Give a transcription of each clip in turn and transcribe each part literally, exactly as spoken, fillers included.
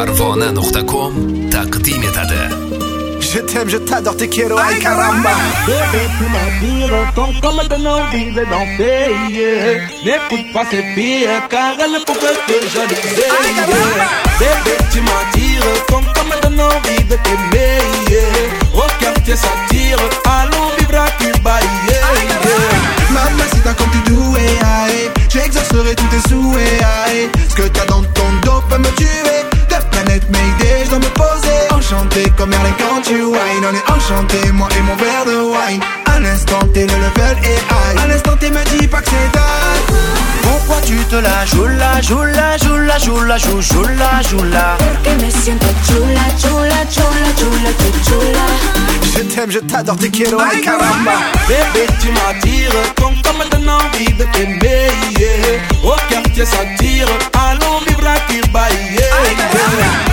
Parvona nuqta com taqdim etadi. Je t'aime, je t'adore, te quiero, ay caramba. Bébé, tu m'attires, ton comme donne envie de danser, yeah. N'écoute pas ces filles, car elles pourraient te jalouser, yeah. Bébé, tu m'attires, ton comme donne envie de t'aimer, yeah. Au quartier s'attire, allons vivre à Cuba, yeah, yeah. Mamacita comme tu douais, aïe. J'exaucerai tous tes souhaits, aïe. Ce que t'as dans ton dos peut me tuer. De planète Mayday, je dois me poser. Enchanté comme Merlin quand tu wine. On est enchanté, moi et mon verre de wine. À l'instant t'es le level est high. À l'instant t'es me dis pas que c'est dingue. Pourquoi tu te la joues la, joues la, joues la, joues la, joues, joues la, joues la. Porque me siento chula, chula, chula, chula, chula, chula. Je t'aime, je t'adore, te quiero, ay caramba. Bébé, tu m'attires, ton comme donne envie de t'aimer, yeah. Au quartier s'attire, allons vivre à Cuba, yeah, yeah.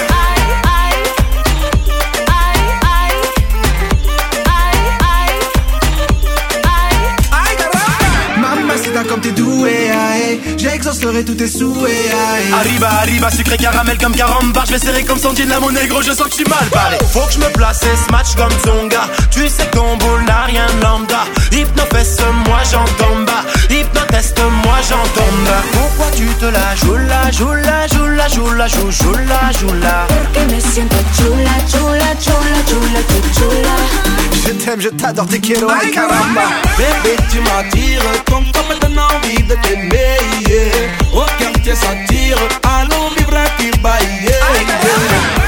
Comme t'es doué, aïe. J'exaucerai tous tes souhaits, aïe. Arriba, arriba, sucré caramel comme carambar. Je vais serrer comme Sandy de la monnaie, gros, je sens que je suis mal barré. Faut que je me place et ce match comme Tsonga. Tu sais qu'on boule n'a rien de lambda. Hypnofesse, moi j'entends bas. Hypnoteste, moi j'entends bas. Pourquoi tu te la joues la, joues la, joues la, joues la, joues, joues la, joues la. Porque me siento chula, chula, chula, chula, chula, chula. Je t'aime, je t'adore, te quiero, ay caramba. Bébé, tu m'attires, ton comme donne envie de t'aimer, yeah. Au quartier s'attire, allons vivre à Cuba, yeah, yeah.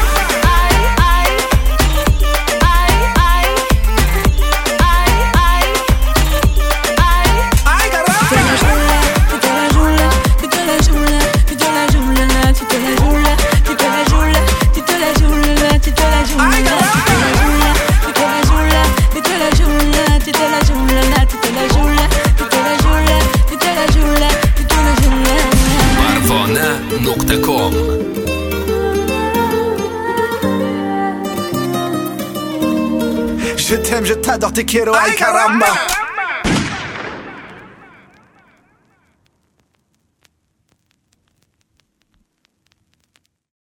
Je t'aime, je t'adore, te quiero, ay caramba.